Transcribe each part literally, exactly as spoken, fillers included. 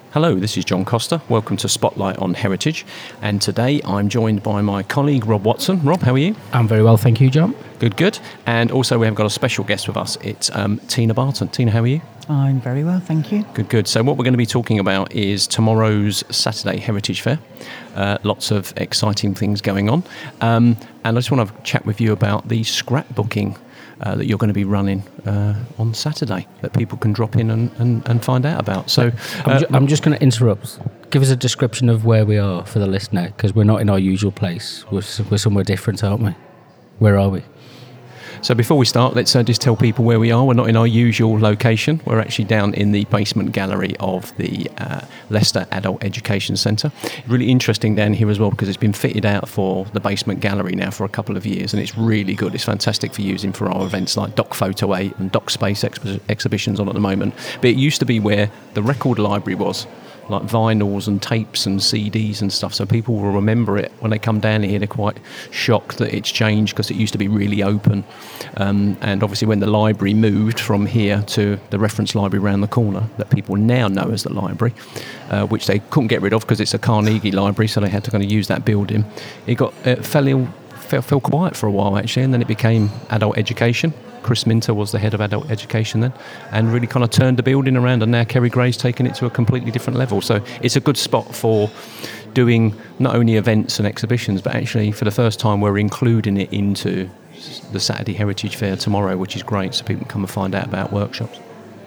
Hello, this is John Costa. Welcome to Spotlight on Heritage. And today I'm joined by my colleague Rob Watson. Rob, how are you? I'm very well, thank you, John. Good, good. And also we have got a special guest with us. It's um, Tina Barton. Tina, how are you? I'm very well, thank you. Good, good. So what we're going to be talking about is tomorrow's Saturday Heritage Fair. Uh, lots of exciting things going on. Um, and I just want to chat with you about the scrapbooking Uh, that you're going to be running uh, on Saturday that people can drop in and, and, and find out about. So uh, I'm, ju- I'm just going to interrupt. Give us a description of where we are for the listener, because we're not in our usual place. We're, we're somewhere different, aren't we? Where are we? So before we start, let's uh, just tell people where we are. We're not in our usual location. We're actually down in the basement gallery of the uh, Leicester Adult Education Centre. Really interesting down here as well, because it's been fitted out for the basement gallery now for a couple of years, and it's really good. It's fantastic for using for our events like Doc Photo eight and Doc Space exp- exhibitions on at the moment. But it used to be where the record library was, like vinyls and tapes and C Ds and stuff, so people will remember it when they come down here. They're quite shocked that it's changed, because it used to be really open, um, and obviously when the library moved from here to the reference library around the corner that people now know as the library, uh, which they couldn't get rid of because it's a Carnegie library, so they had to kind of use that building. It got it fell ill, fell, fell quiet for a while actually, and then it became adult education. Chris Minter was the head of adult education then, and really kind of turned the building around, and now Kerry Gray's taken it to a completely different level. So it's a good spot for doing not only events and exhibitions, but actually for the first time we're including it into the Saturday Heritage Fair tomorrow, which is great, so people can come and find out about workshops.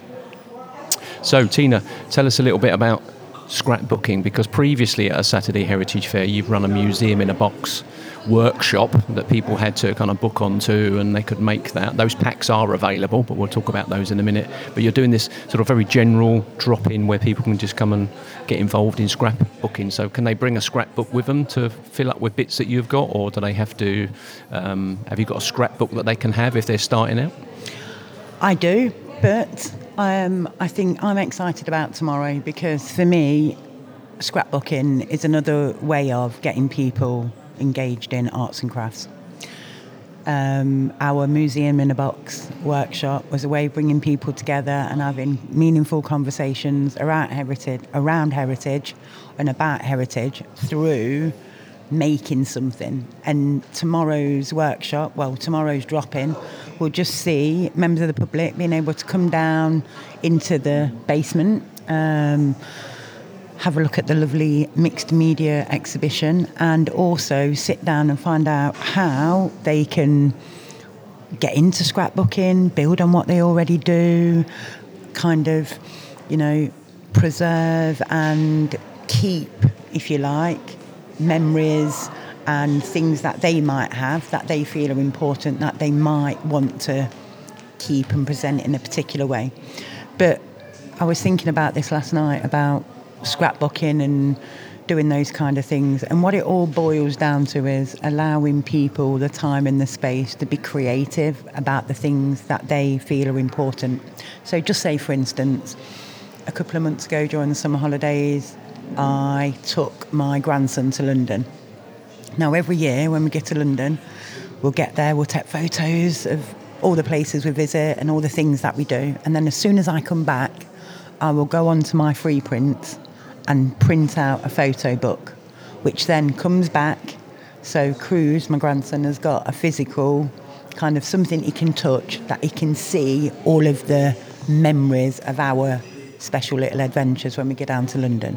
So Tina, tell us a little bit about scrapbooking, because previously at a Saturday Heritage Fair you've run a museum in a box workshop that people had to kind of book onto, and they could make that. Those packs are available, but we'll talk about those in a minute. But you're doing this sort of very general drop-in where people can just come and get involved in scrapbooking. So can they bring a scrapbook with them to fill up with bits that you've got, or do they have to, um, have you got a scrapbook that they can have if they're starting out? I do, but um, I think I'm excited about tomorrow, because for me, scrapbooking is another way of getting people engaged in arts and crafts. Um, our Museum in a Box workshop was a way of bringing people together and having meaningful conversations around heritage, around heritage and about heritage through making something. And tomorrow's workshop, well, tomorrow's drop-in, we'll just see members of the public being able to come down into the basement, um, have a look at the lovely mixed media exhibition, and also sit down and find out how they can get into scrapbooking, build on what they already do, kind of, you know, preserve and keep, if you like, memories and things that they might have that they feel are important, that they might want to keep and present in a particular way. But I was thinking about this last night, about scrapbooking and doing those kind of things, and what it all boils down to is allowing people the time and the space to be creative about the things that they feel are important. So just say, for instance, a couple of months ago during the summer holidays, I took my grandson to London. Now every year when we get to London, we'll get there, we'll take photos of all the places we visit and all the things that we do, and then as soon as I come back, I will go onto my free prints and print out a photo book, which then comes back. So Cruz, my grandson, has got a physical kind of something he can touch, that he can see all of the memories of our special little adventures when we get down to London.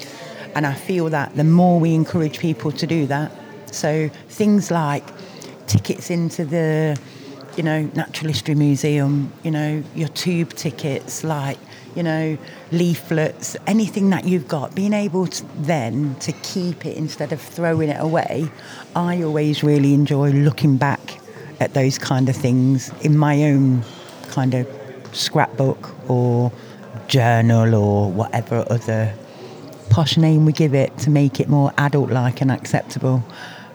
And I feel that the more we encourage people to do that, so things like tickets into the, you know, Natural History Museum, you know, your tube tickets, like, you know, leaflets, anything that you've got, being able to then to keep it instead of throwing it away. I always really enjoy looking back at those kind of things in my own kind of scrapbook or journal or whatever other posh name we give it to make it more adult-like and acceptable.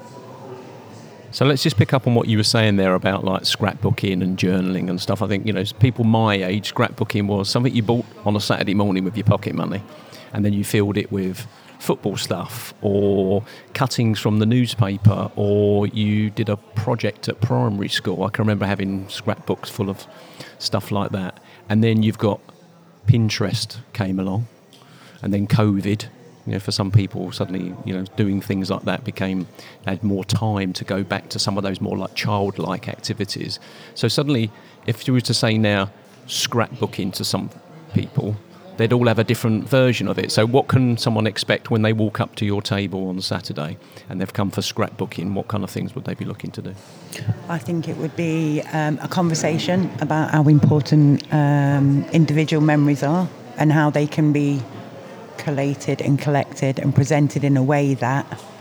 So let's just pick up on what you were saying there about like scrapbooking and journaling and stuff. I think, you know, people my age, scrapbooking was something you bought on a Saturday morning with your pocket money, and then you filled it with football stuff or cuttings from the newspaper, or you did a project at primary school. I can remember having scrapbooks full of stuff like that. And then you've got Pinterest came along. and then COVID. You know, for some people, suddenly, you know, doing things like that became, had more time to go back to some of those more like childlike activities. So suddenly, if you were to say now, scrapbooking to some people, they'd all have a different version of it. So what can someone expect when they walk up to your table on Saturday and they've come for scrapbooking? What kind of things would they be looking to do? I think it would be um, a conversation about how important um, individual memories are and how they can be collated and collected and presented in a way that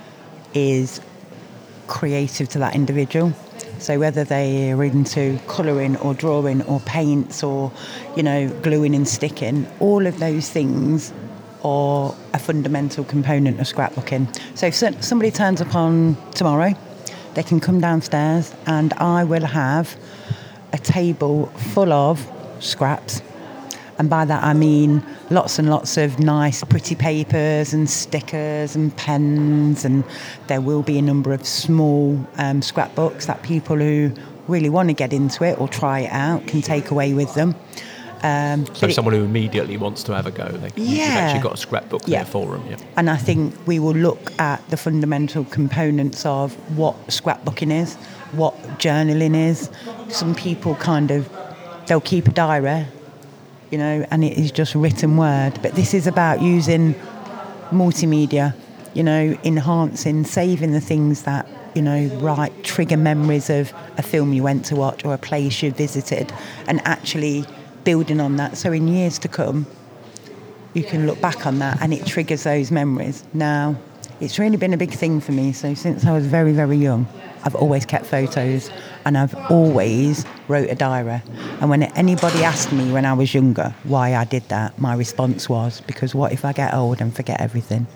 is creative to that individual. So whether they are into colouring or drawing or paints or, you know, gluing and sticking, all of those things are a fundamental component of scrapbooking. So if somebody turns up on tomorrow, they can come downstairs and I will have a table full of scraps. And by that I mean lots and lots of nice pretty papers and stickers and pens, and there will be a number of small um, scrapbooks that people who really want to get into it or try it out can take away with them. Um, so someone it, who immediately wants to have a go, they, yeah. you've actually got a scrapbook yeah. there for them. Yeah. And I think we will look at the fundamental components of what scrapbooking is, what journaling is. Some people kind of, they'll keep a diary, you know, and it is just written word. But this is about using multimedia, you know, enhancing, saving the things that, you know, right, trigger memories of a film you went to watch or a place you visited, and actually building on that. So in years to come, you can look back on that and it triggers those memories. Now, it's really been a big thing for me. So since I was very, very young, I've always kept photos and I've always wrote a diary. And when anybody asked me when I was younger why I did that, my response was, because what if I get old and forget everything?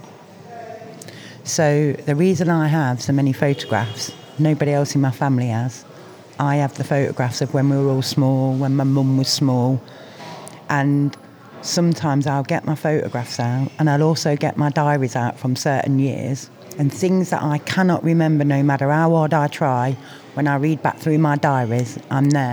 So the reason I have so many photographs, nobody else in my family has. I have the photographs of when we were all small, when my mum was small. And sometimes I'll get my photographs out and I'll also get my diaries out from certain years, and things that I cannot remember no matter how hard I try, when I read back through my diaries, I'm there.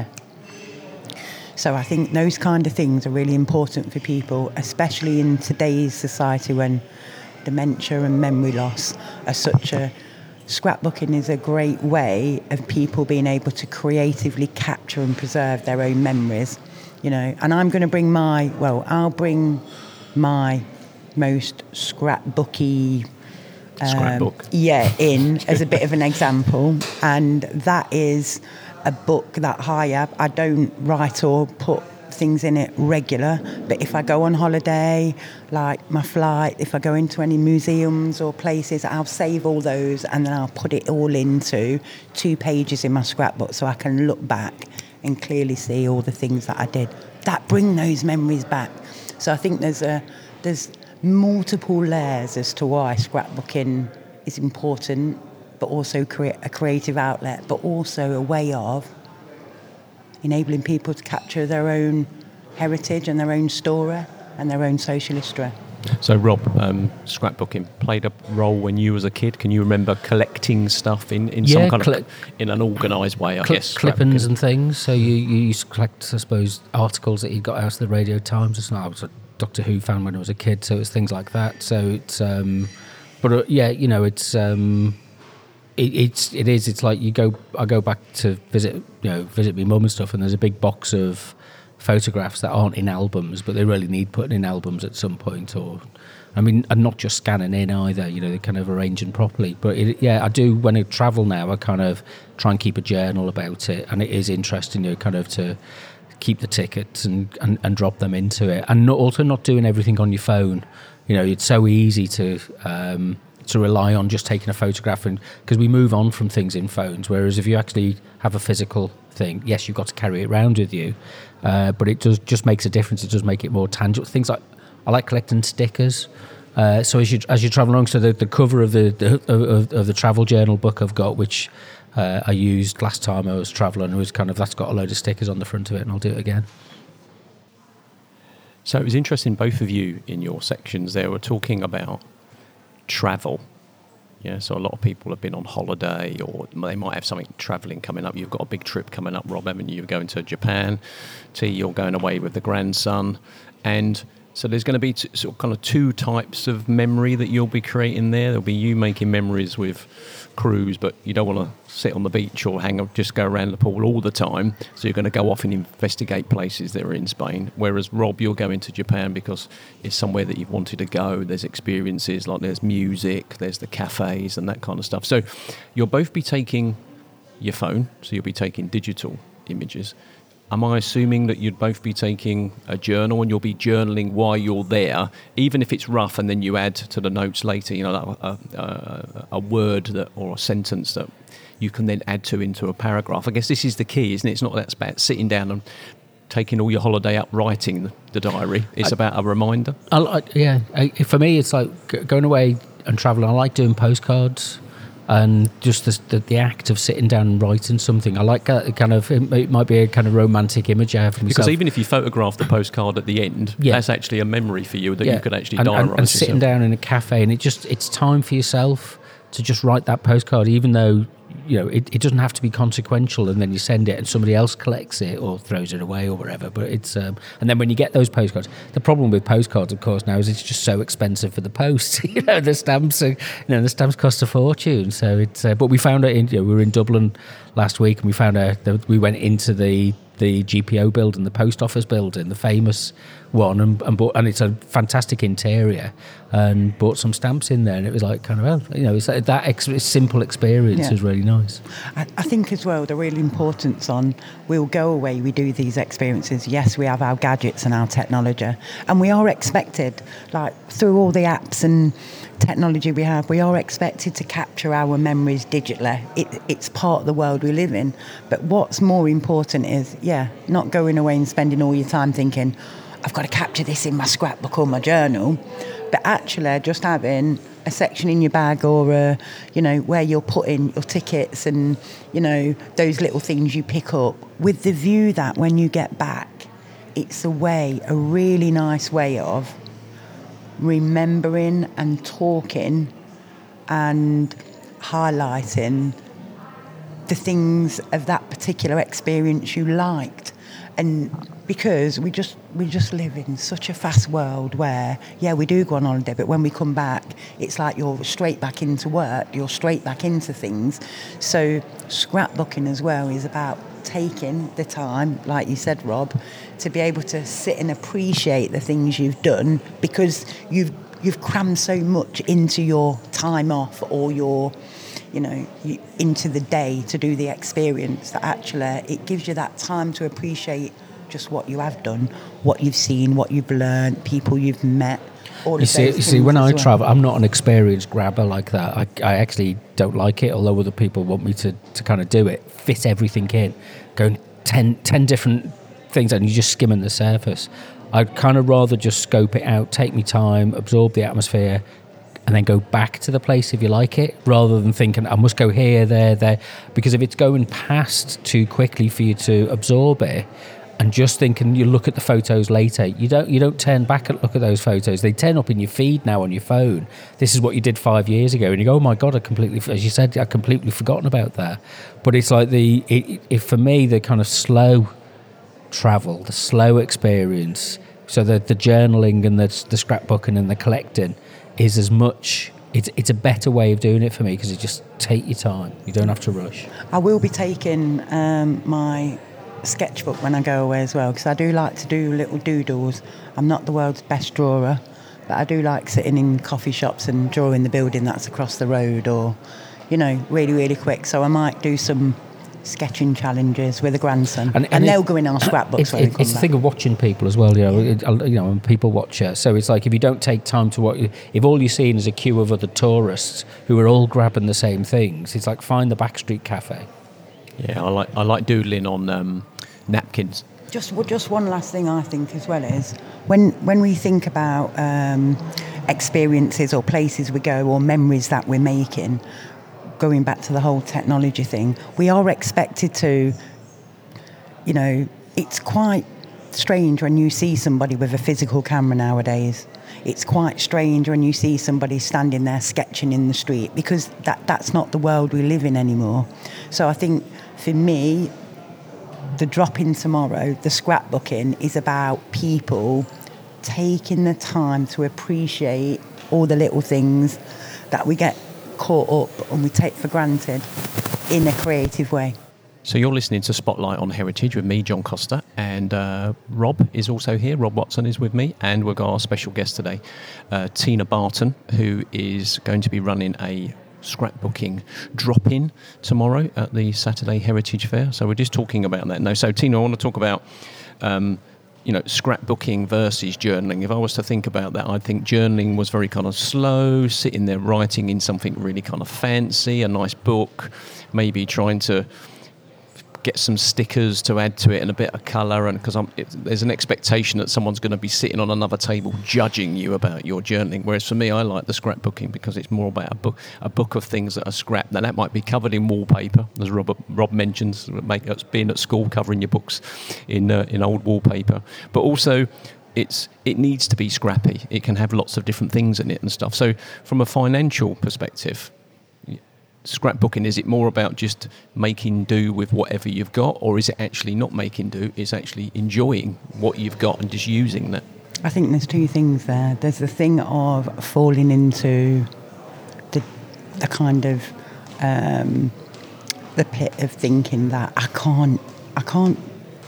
So I think those kind of things are really important for people, especially in today's society when dementia and memory loss are such a... Scrapbooking is a great way of people being able to creatively capture and preserve their own memories, you know. And I'm going to bring my, well, I'll bring my most scrapbooky... Um, Scrapbook. Yeah, in as a bit of an example. And that is a book that I have. I don't write or put things in it regular, but if I go on holiday, like my flight, if I go into any museums or places, I'll save all those and then I'll put it all into two pages in my scrapbook so I can look back and clearly see all the things that I did that bring those memories back. So I think there's a there's multiple layers as to why scrapbooking is important, but also create a creative outlet, but also a way of enabling people to capture their own heritage and their own story and their own social history. So Rob, um, scrapbooking played a role when you was a kid. Can you remember collecting stuff in, in yeah, some kind cl- of, in an organised way, I cl- guess? Clippings and things. So you, you used to collect, I suppose, articles that you got out of the Radio Times or something. I was a Doctor Who fan when I was a kid, so it's things like that. So it's, um, but uh, yeah, you know, it's, um, it, it's, it is, it's like you go, I go back to visit, you know, visit my mum and stuff, and there's a big box of photographs that aren't in albums, but they really need putting in albums at some point, or, I mean, and not just scanning in either, you know, they're kind of arranging properly. But it, yeah, I do, when I travel now, I kind of try and keep a journal about it, and it is interesting, you know, kind of to keep the tickets and, and, and drop them into it. And not, also not doing everything on your phone. You know, it's so easy to um, to rely on just taking a photograph, and because we move on from things in phones, whereas if you actually have a physical thing, yes, you've got to carry it around with you, uh, but it does just makes a difference. It does make it more tangible. Things like, I like collecting stickers. Uh, so as you as you travel along, so the, the cover of the, the of, of the travel journal book I've got, which uh, I used last time I was travelling, it was kind of, that's got a load of stickers on the front of it, and I'll do it again. So it was interesting, both of you in your sections there were talking about travel. Yeah, so a lot of people have been on holiday, or they might have something travelling coming up. You've got a big trip coming up, Rob, haven't you? You're going to Japan. T, you're going away with the grandson. And So there's going to be t- sort of kind of two types of memory that you'll be creating there. There'll be you making memories with crews, but you don't want to sit on the beach or hang up, just go around the pool all the time. So you're going to go off and investigate places that are in Spain. Whereas Rob, you're going to Japan because it's somewhere that you've wanted to go. There's experiences, like there's music, there's the cafes and that kind of stuff. So you'll both be taking your phone, so you'll be taking digital images. Am I assuming that you'd both be taking a journal and you'll be journaling while you're there, even if it's rough, and then you add to the notes later, you know, a, a, a word that or a sentence that you can then add to into a paragraph? I guess this is the key, isn't it? It's not that about sitting down and taking all your holiday up writing the diary. It's I, about a reminder. I, I, yeah, I, for me, it's like going away and travelling. I like doing postcards. And just the, the the act of sitting down and writing something, I like that kind of. It might be a kind of romantic image I have for myself. Because even if you photograph the postcard at the end, yeah. that's actually a memory for you that yeah. you could actually and, diarise. And, and sitting down in a cafe, and it just it's time for yourself to just write that postcard, even though you know it, it doesn't have to be consequential. And then you send it, and somebody else collects it or throws it away or whatever. But it's um, and then when you get those postcards, the problem with postcards, of course, now is it's just so expensive for the post. you know, the stamps, are, you know, the stamps cost a fortune. So it's. Uh, but we found it. In, you know, we were in Dublin last week, and we found out that we went into the the G P O building, the post office building, the famous one, and and, bought, and it's a fantastic interior, and bought some stamps in there, and it was like kind of, well, you know, it's like that ex- simple experience yeah. is really nice. I, I think as well the real importance on we'll go away, we do these experiences. Yes, we have our gadgets and our technology, and we are expected, like through all the apps and technology we have, we are expected to capture our memories digitally. It, it's part of the world we live in. But what's more important is, yeah, not going away and spending all your time thinking, I've got to capture this in my scrapbook or my journal, but actually just having a section in your bag or, uh, you know, where you're putting your tickets and, you know, those little things you pick up with the view that when you get back, it's a way, a really nice way of remembering and talking and highlighting the things of that particular experience you liked. And because we just we just live in such a fast world where, yeah, we do go on holiday, but when we come back, it's like you're straight back into work, you're straight back into things. So scrapbooking as well is about taking the time, like you said, Rob, to be able to sit and appreciate the things you've done, because you've you've crammed so much into your time off or your, you know, you, into the day to do the experience, that actually it gives you that time to appreciate just what you have done, what you've seen, what you've learned, people you've met. All you see, you see, when I well. travel, I'm not an experience grabber like that. I, I actually don't like it, although other people want me to, to kind of do it, fit everything in, going ten, ten different things, and you're just skimming the surface. I'd kind of rather just scope it out, take me time, absorb the atmosphere, and then go back to the place if you like it, rather than thinking I must go here, there, there. Because if it's going past too quickly for you to absorb it, and just thinking you look at the photos later, you don't you don't turn back and look at those photos. They turn up in your feed now on your phone. This is what you did five years ago, and you go, oh my God, I completely, as you said, I completely forgotten about that. But it's like the, it, it, for me, the kind of slow travel, the slow experience. So the the journaling and the the scrapbooking and the collecting is as much. It's it's a better way of doing it for me, because you just take your time. You don't have to rush. I will be taking um, my sketchbook when I go away as well, because I do like to do little doodles. I'm not the world's best drawer, but I do like sitting in coffee shops and drawing the building that's across the road, or, you know, really, really quick. So I might do some sketching challenges with a grandson, and, and, and they'll it, go in our scrapbooks. It, it, it's the thing of watching people as well, you know. Yeah. It, you know, I'm a people watcher, so it's like if you don't take time to watch, if all you're seeing is a queue of other tourists who are all grabbing the same things, it's like find the backstreet cafe. Yeah, I like I like doodling on um, napkins. Just just one last thing I think as well is when when we think about um, experiences or places we go or memories that we're making, going back to the whole technology thing, we are expected to, you know, it's quite strange when you see somebody with a physical camera nowadays. It's quite strange when you see somebody standing there sketching in the street, because that, that's not the world we live in anymore. So I think for me, the drop-in tomorrow, the scrapbooking, is about people taking the time to appreciate all the little things that we get caught up and we take for granted in a creative way. So you're listening to Spotlight on Heritage with me, John Costa, and uh, Rob is also here. Rob Watson is with me, and we've got our special guest today, uh, Tina Barton, who is going to be running a scrapbooking drop-in tomorrow at the Saturday Heritage Fair. So we're just talking about that now. So Tina, I want to talk about um, you know, scrapbooking versus journaling. If I was to think about that, I'd think journaling was very kind of slow, sitting there writing in something really kind of fancy, a nice book, maybe trying to get some stickers to add to it and a bit of colour, and because there's an expectation that someone's going to be sitting on another table judging you about your journaling. Whereas for me, I like the scrapbooking because it's more about a book, a book of things that are scrapped. Now that might be covered in wallpaper, as Rob, Rob mentions, being at school covering your books in uh, in old wallpaper, but also it's it needs to be scrappy. It can have lots of different things in it and stuff. So from a financial perspective, scrapbooking, is it more about just making do with whatever you've got, or is it actually not making do, it's actually enjoying what you've got and just using that? I think there's two things there. There's the thing of falling into the, the kind of um, the pit of thinking that I can't I can't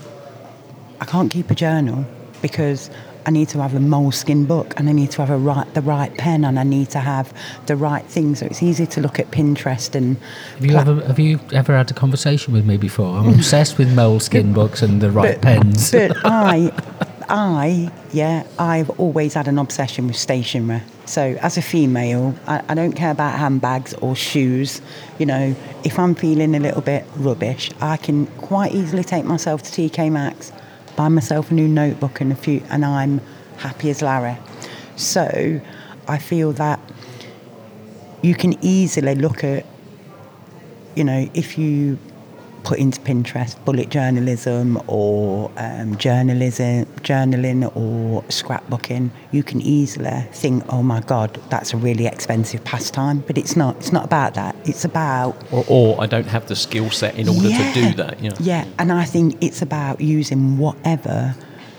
I can't keep a journal because I need to have a moleskin book and I need to have a right, the right pen and I need to have the right thing. So it's easy to look at Pinterest and... Have you, pla- ever, have you ever had a conversation with me before? I'm obsessed with moleskin books and the right but, pens. But I, I, yeah, I've always had an obsession with stationery. So as a female, I, I don't care about handbags or shoes. You know, if I'm feeling a little bit rubbish, I can quite easily take myself to T K Maxx, buy myself a new notebook and a few, and I'm happy as Larry. So I feel that you can easily look at, you know, if you put into Pinterest bullet journalism or um, journalism, journaling or scrapbooking, you can easily think, oh my God, that's a really expensive pastime. But it's not. It's not about that. It's about... Or, or I don't have the skill set in order yeah, to do that. You know? Yeah, and I think it's about using whatever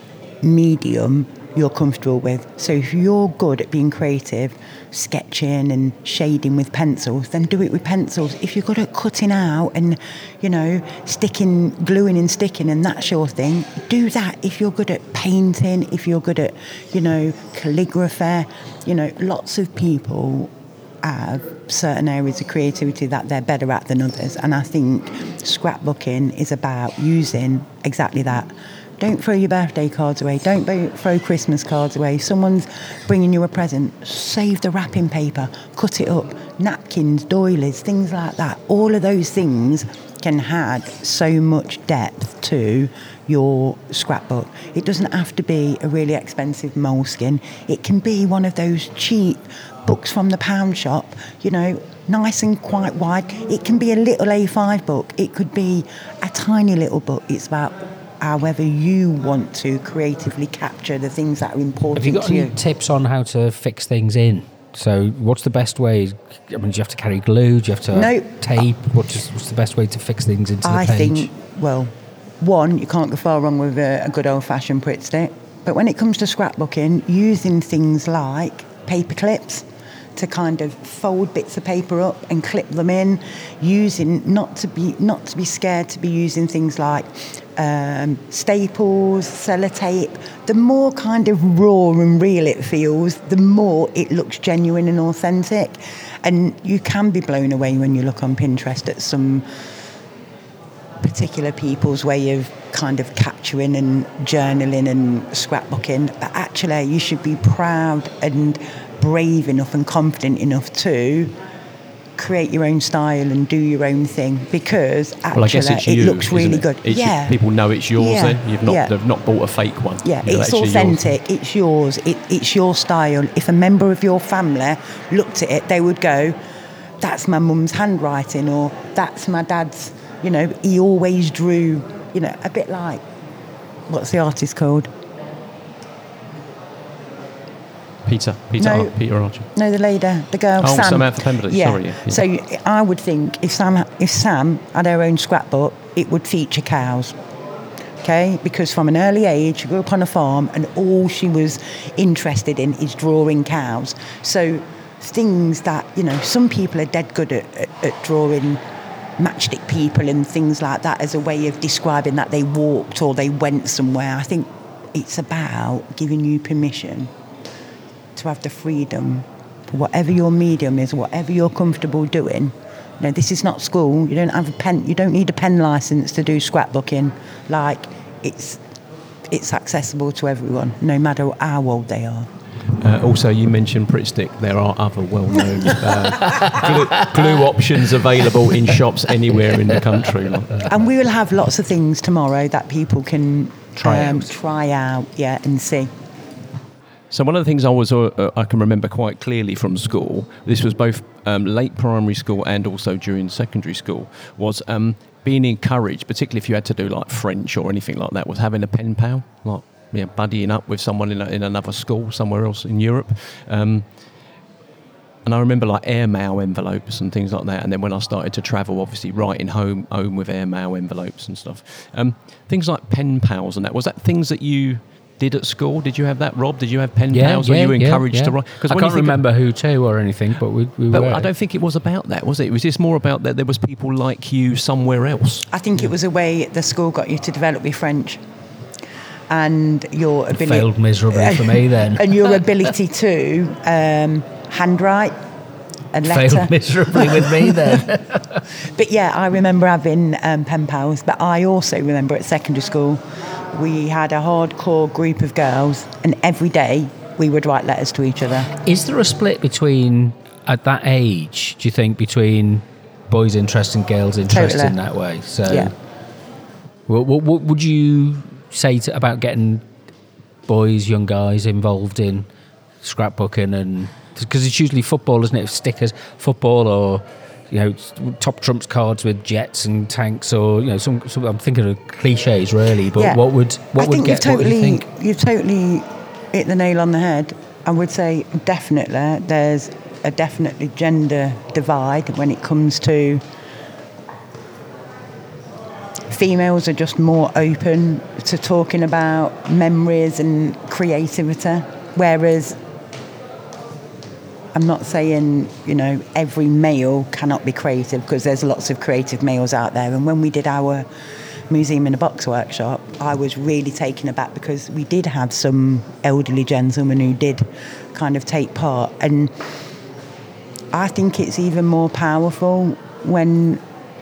medium you're comfortable with. So if you're good at being creative, sketching and shading with pencils, then do it with pencils. If you're good at cutting out and, you know, sticking, gluing and sticking, and that's your thing, do that. If you're good at painting, if you're good at, you know, calligraphy, you know, lots of people have certain areas of creativity that they're better at than others. And I think scrapbooking is about using exactly that. Don't throw your birthday cards away. Don't throw Christmas cards away. If someone's bringing you a present, save the wrapping paper, cut it up. Napkins, doilies, things like that. All of those things can add so much depth to your scrapbook. It doesn't have to be a really expensive moleskin. It can be one of those cheap books from the pound shop, you know, nice and quite wide. It can be a little A five book. It could be a tiny little book. It's about however you want to creatively capture the things that are important to you. Have you got any tips on how to fix things in? So what's the best way? I mean, do you have to carry glue? Do you have to no, tape? What's, what's the best way to fix things into the I page? I think, well, one, you can't go far wrong with a, a good old-fashioned Pritt stick. But when it comes to scrapbooking, using things like paper clips to kind of fold bits of paper up and clip them in, using not to be not to be scared to be using things like um, staples, sellotape. The more kind of raw and real it feels, the more it looks genuine and authentic. And you can be blown away when you look on Pinterest at some particular people's way of kind of capturing and journaling and scrapbooking. But actually, you should be proud and brave enough and confident enough to create your own style and do your own thing, because actually well, I guess it's it you, looks really it? good. It's yeah, you, people know it's yours. Yeah. Then you've not Yeah. they've not bought a fake one. Yeah, You know, it's actually authentic. yours. It's yours. It, it's your style. If a member of your family looked at it, they would go, "That's my mum's handwriting," or "That's my dad's." You know, he always drew. You know, a bit like, what's the artist called? Peter, Peter, No. Ar- Peter Archer. No, the lady, the girl, Oh, Sam. Samantha Pemberton. Yeah. Sorry. Yeah, yeah. So I would think if Sam, if Sam had her own scrapbook, it would feature cows. okay? Because from an early age, she grew up on a farm and all she was interested in is drawing cows. So things that, you know, some people are dead good at, at, at drawing matchstick people and things like that as a way of describing that they walked or they went somewhere. I think it's about giving you permission to have the freedom, whatever your medium is, whatever you're comfortable doing. You know, this is not school. You don't have a pen. You don't need a pen license to do scrapbooking. Like, it's it's accessible to everyone, no matter how old they are. Uh, also, you mentioned Pritt Stick. There are other well-known uh, glue, glue options available in shops anywhere in the country. And we will have lots of things tomorrow that people can Try um, out. try out, yeah, and see. So one of the things I was uh, I can remember quite clearly from school, this was both um, late primary school and also during secondary school, was um, being encouraged, particularly if you had to do like French or anything like that, was having a pen pal, like yeah, buddying up with someone in, a, in another school somewhere else in Europe. Um, and I remember like airmail envelopes and things like that. And then when I started to travel, obviously writing home home with airmail envelopes and stuff. Um, things like pen pals and that, was that things that you did at school? Did you have that, Rob? Did you have pen Yeah, pals? yeah, Were you yeah, encouraged yeah. to write? I can't remember who to or anything, but we, we But were. I don't think it was about that, was it? It was just more about that there was people like you somewhere else. I think it was a way the school got you to develop your French and your ability. Failed miserably for me then. And your ability to um, handwrite a letter. Failed miserably with me then. But yeah, I remember having um, pen pals. But I also remember at secondary school, we had a hardcore group of girls, and every day we would write letters to each other. Is there a split between, at that age, do you think, between boys' interest and girls' interest Totally. in that way? So, Yeah. what, what, what would you say to, about getting boys, young guys involved in scrapbooking? And because it's usually football, isn't it? Stickers, football, or you know, top trumps cards with jets and tanks, or you know, some. some I'm thinking of cliches, really. But Yeah. what would what I would think get? you've What do you totally, think? you've totally hit the nail on the head. I would say definitely there's a definitely gender divide when it comes to females are just more open to talking about memories and creativity, whereas I'm not saying, you know, every male cannot be creative, because there's lots of creative males out there. And when we did our Museum in a Box workshop, I was really taken aback because we did have some elderly gentlemen who did kind of take part. And I think it's even more powerful when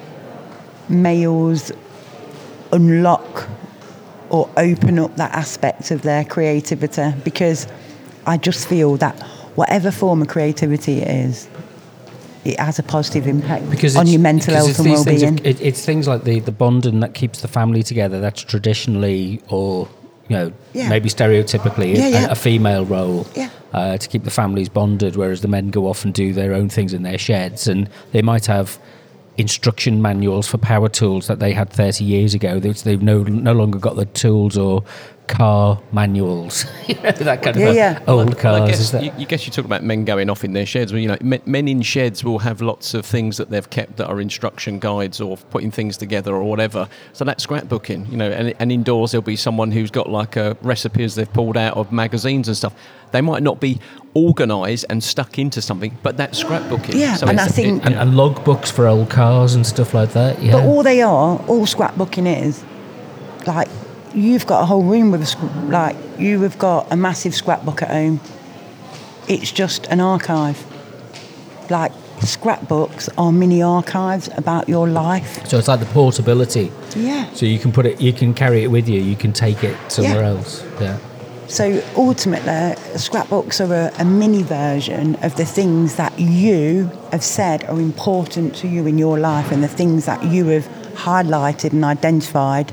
males unlock or open up that aspect of their creativity, because I just feel that whatever form of creativity it is, it has a positive impact Because on it's- your mental because health it's and these things of- well-being. it, it's things like the, the bonding that keeps the family together. That's traditionally, or you know, Yeah. maybe stereotypically, Yeah, a, yeah. a female role. Yeah. Uh, to keep the families bonded, whereas the men go off and do their own things in their sheds, and they might have instruction manuals for power tools that they had thirty years ago. They've, they've no no longer got the tools or car manuals, you know, that kind Yeah, of yeah. old Well, I cars. guess, is that, you, you guess you talk about men going off in their sheds. Well, you know, men, men in sheds will have lots of things that they've kept that are instruction guides or putting things together or whatever. So that's scrapbooking, you know. And, and indoors there'll be someone who's got like uh, recipes they've pulled out of magazines and stuff. They might not be organised and stuck into something, but that's scrapbooking. Yeah, and it's- I think- and, and log books for old cars and stuff like that. Yeah. But all they are, all scrapbooking is, like, you've got a whole room with a, sc- like, you have got a massive scrapbook at home. It's just an archive. Like, scrapbooks are mini archives about your life. So it's like the portability. Yeah. So you can put it, you can carry it with you, you can take it somewhere Yeah. else. Yeah. So ultimately, scrapbooks are a, a mini version of the things that you have said are important to you in your life, and the things that you have highlighted and identified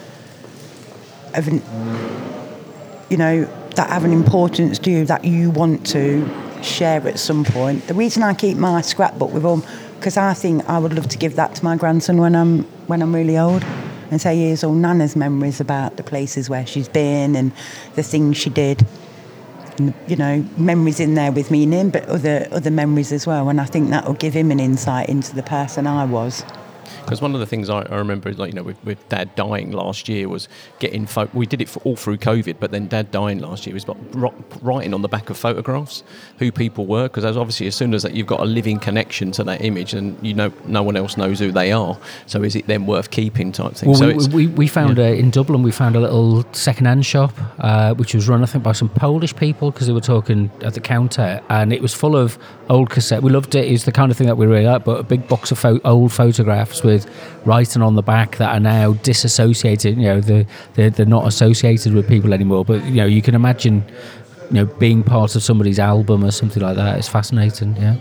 of an, you know, that have an importance to you that you want to share at some point. The reason I keep my scrapbook with them, because I think I would love to give that to my grandson when I'm when I'm really old, and say, here's all Nana's memories about the places where she's been and the things she did. And, you know, memories in there with me and him, but other other memories as well. And I think that will give him an insight into the person I was Because one of the things I, I remember, like, you know, with, with Dad dying last year was getting pho- we did it for all through COVID, but then Dad dying last year was like writing on the back of photographs who people were, because obviously as soon as that you've got a living connection to that image, and you know no one else knows who they are, so is it then worth keeping type thing? Well, so we, it's, we we found yeah. a, in Dublin we found a little second-hand shop uh, which was run I think by some Polish people, because they were talking at the counter, and it was full of old cassette. We loved it. It's the kind of thing that we really like, but a big box of pho- old photographs with writing on the back that are now disassociated. You know, they're, they're, they're not associated with people anymore. But, you know, you can imagine, you know, being part of somebody's album or something like that. It's fascinating, yeah.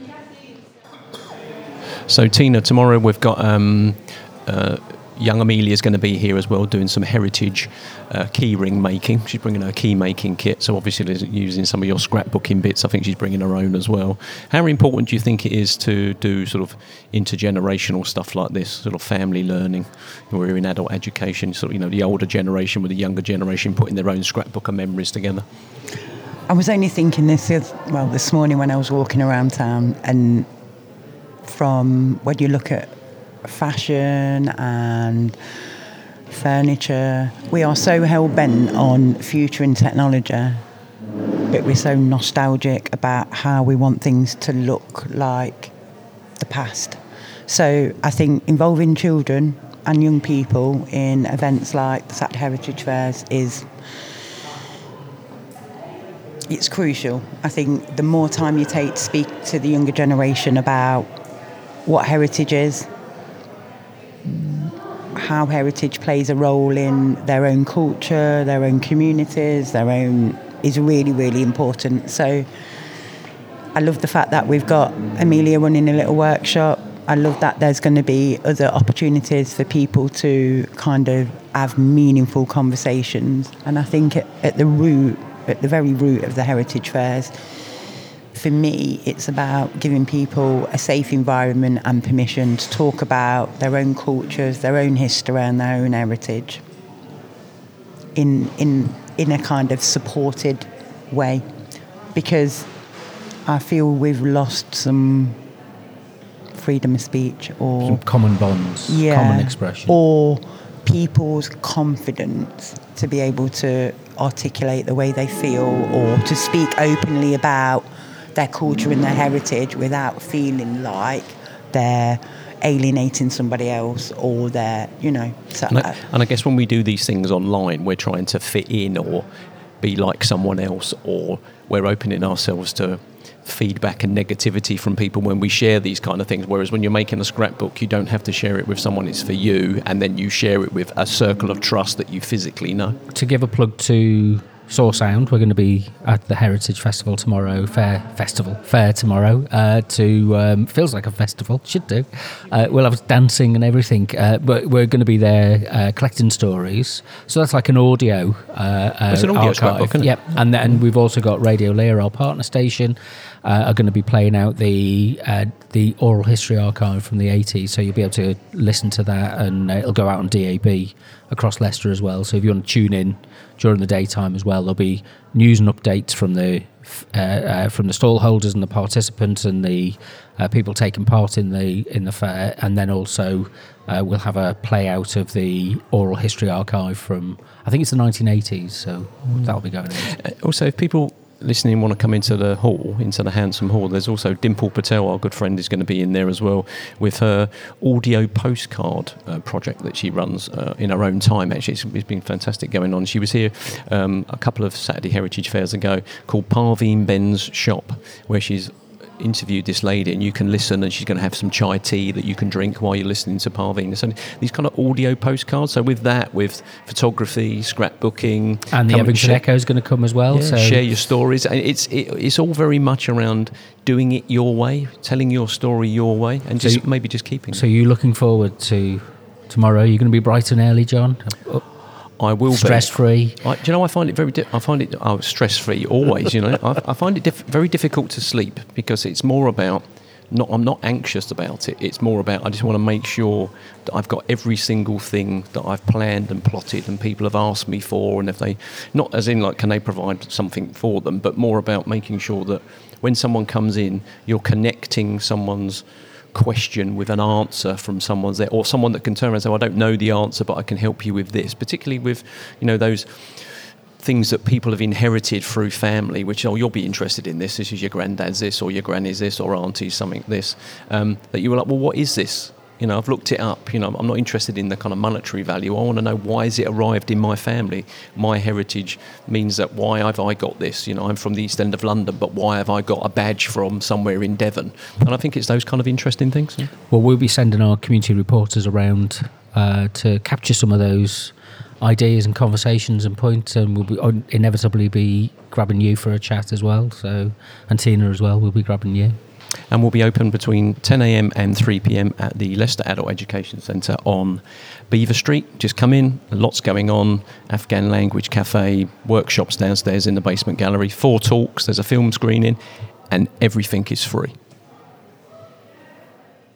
So, Tina, tomorrow we've got... Um, uh, young Amelia's going to be here as well, doing some heritage uh, key ring making. She's bringing her key making kit, so obviously using some of your scrapbooking bits. I think she's bringing her own as well. How important do you think it is to do sort of intergenerational stuff like this, sort of family learning? We're in adult education, sort of, you know, the older generation with the younger generation putting their own scrapbook of memories together. I was only thinking this, well, this morning when I was walking around town, and from when you look at fashion and furniture, we are so hell-bent on future and technology, but we're so nostalgic about how we want things to look like the past. So I think involving children and young people in events like the Saturday Heritage Fairs is it's crucial. I think the more time you take to speak to the younger generation about what heritage is, how heritage plays a role in their own culture, their own communities, their own, is really, really important. So I love the fact that we've got Amelia running a little workshop. I love that there's going to be other opportunities for people to kind of have meaningful conversations. And I think at, at the root, at the very root of the heritage fairs, for me, it's about giving people a safe environment and permission to talk about their own cultures, their own history and their own heritage in in in a kind of supported way. Because I feel we've lost some freedom of speech, or some common bonds, yeah, common expression, or people's confidence to be able to articulate the way they feel, or to speak openly about their culture and their heritage without feeling like they're alienating somebody else, or they're, you know. So and, I, and I guess when we do these things online, we're trying to fit in or be like someone else, or we're opening ourselves to feedback and negativity from people when we share these kind of things. Whereas when you're making a scrapbook, you don't have to share it with someone, it's for you, and then you share it with a circle of trust that you physically know. To give a plug to Saw Sound, we're going to be at the Heritage Festival tomorrow, Fair Festival, Fair tomorrow, uh, to, um, feels like a festival, should do. Uh, we'll have dancing and everything, uh, but we're going to be there uh, collecting stories. So that's like an audio uh, uh, It's an audio archive. scrapbook, isn't it? Yep, and then we've also got Radio Lear, our partner station, uh, are going to be playing out the uh, the oral history archive from the eighties, so you'll be able to listen to that, and uh, it'll go out on D A B across Leicester as well. So if you want to tune in during the daytime as well, there'll be news and updates from the uh, uh, from the stall holders and the participants and the uh, people taking part in the in the fair, and then also uh, we'll have a play out of the oral history archive from, I think it's the nineteen eighties, so mm. that'll be going on. Uh, also, if people listening want to come into the hall, into the Handsome Hall, there's also Dimple Patel, our good friend, is going to be in there as well with her audio postcard uh, project that she runs uh, in her own time. Actually, it's, it's been fantastic going on. She was here um, a couple of Saturday Heritage Fairs ago, called Parveen Ben's Shop, where she's interviewed this lady, and you can listen, and she's going to have some chai tea that you can drink while you're listening to Parveen. So these kind of audio postcards. So with that, with photography, scrapbooking, and the Evington Echo is going to come as well. Yeah, so share your stories. It's it, it's all very much around doing it your way, telling your story your way, and just so you, maybe just keeping. So it. you're looking forward to tomorrow? You're going to be bright and early, John. Oh. I will stress be free. I, do you know? I find it very. Di- I find it. Oh, stress free always. You know, I, I find it diff- very difficult to sleep because it's more about. Not. I'm not anxious about it. It's more about. I just want to make sure that I've got every single thing that I've planned and plotted, and people have asked me for, and if they, not as in like, can they provide something for them, but more about making sure that when someone comes in, you're connecting someone's question with an answer from someone's there, or someone that can turn around and say, well, I don't know the answer, but I can help you with this, particularly with, you know, those things that people have inherited through family, which, oh, you'll be interested in this, this is your granddad's this, or your granny's this, or auntie's something this, um, that you were like, well, what is this? You know, I've looked it up, you know, I'm not interested in the kind of monetary value. I want to know, why has it arrived in my family? My heritage means that why have I got this? You know, I'm from the East End of London, but why have I got a badge from somewhere in Devon? And I think it's those kind of interesting things. Yeah. Well, we'll be sending our community reporters around uh, to capture some of those ideas and conversations and points, and we'll be inevitably be grabbing you for a chat as well. So, and Tina as well, we'll be grabbing you. And we'll be open between ten a.m. and three p.m. at the Leicester Adult Education Centre on Beaver Street. Just come in, lots going on, Afghan language cafe, workshops downstairs in the basement gallery, four talks, there's a film screening, and everything is free.